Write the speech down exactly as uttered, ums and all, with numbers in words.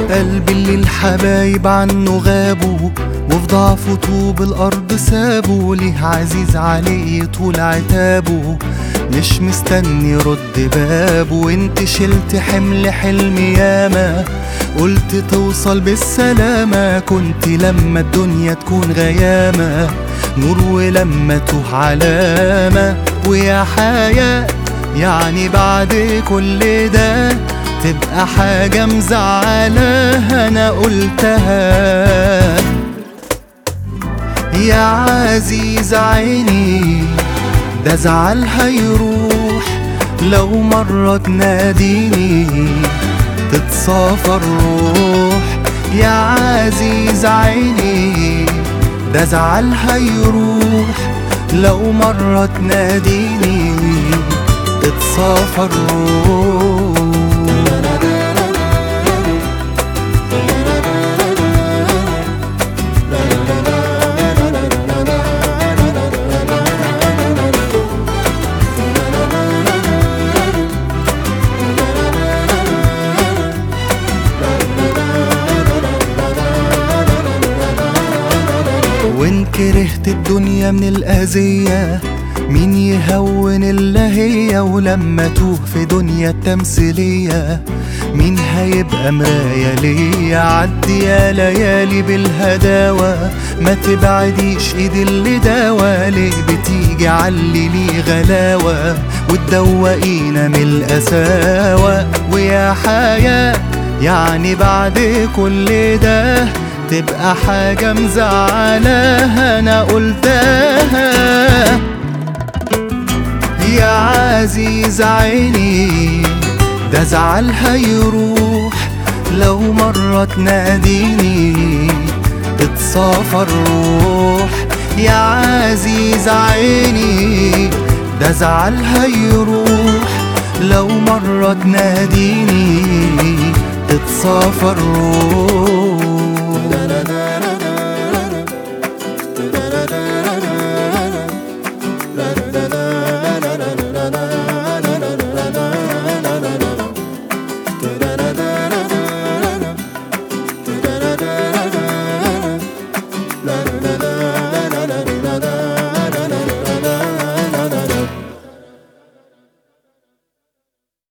قلبي اللي الحبايب عنه غابوا، وفي ضعفه طوب الأرض سابوا، ليه عزيز عليه طول عتابه، مش مستني رد بابه. وانت شلت حمل حلمي ياما، قلت توصل بالسلامة، كنت لما الدنيا تكون غيامة نور، ولما توه علامة. ويا حياة يعني بعد كل ده تبقى حاجة مزعلة أنا قلتها. يا عزيز عيني ده زعل هيروح، لو مرة تناديني تتصافى الروح. يا عزيز عيني ده زعل هيروح، لو مرة تناديني تتصافى الروح. وإن كرهت الدنيا من الأذية مين يهون إلا هي، ولما توه في دنيا التمثيلية مين هيبقى مراية ليا. عدي يا ليالي بالهداوة، ما تبعديش ايدي اللي داوى، ليه بتيجي علي لي غلاوة وتدوقينا من القساوة. ويا حياة يعني بعد كل ده تبقى حاجة مزعلة أنا قلتها. يا عزيز عيني ده زعل هيروح، لو مرة تناديني تتصافى الروح. يا عزيز عيني ده زعل هيروح، لو مرة تناديني تتصافى الروح.